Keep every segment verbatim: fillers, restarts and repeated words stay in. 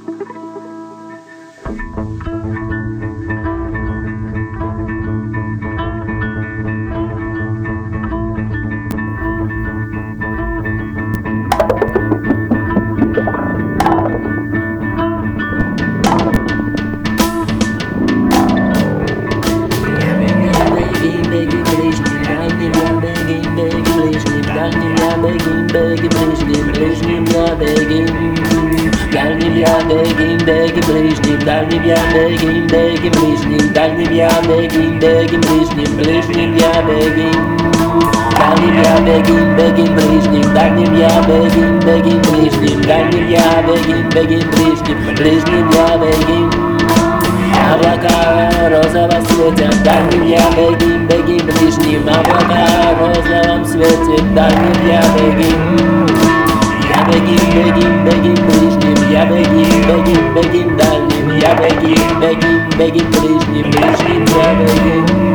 Дальним я бегим, бегим ближним, дальним я бегим, бегим ближним, дальним я бегим, бегим ближним, ближним я бегим. Дальним я бегим, бегим ближним, дальним я бегим, бегим ближним, дальним я бегим, бегим ближним, ближним я бегим. Облака розово светят, дальним я бегим, бегим ближним, облака в розовом свете, дальним я бегим. Я бегим, бегим, бегим ближним, я бегим, бегим, бегим дальним, я бегим, бегим, бегим ближним, ближним я бегим.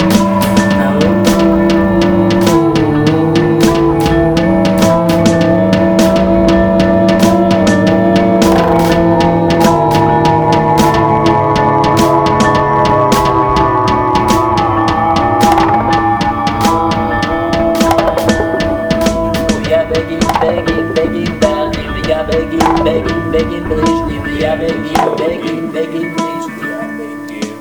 Begging, begging, begging, я begging, begging, begging, ближним, я begging, begging, begging, ближним, я begging.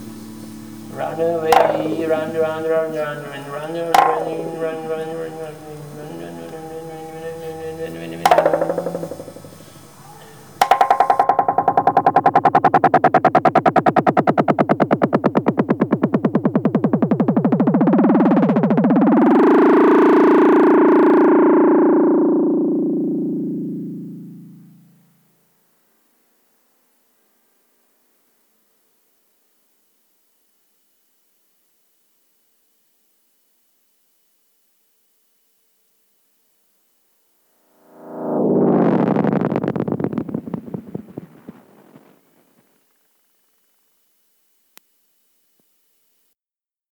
Run away, run, run, run, run, run, run, run, run, run, run, run, run.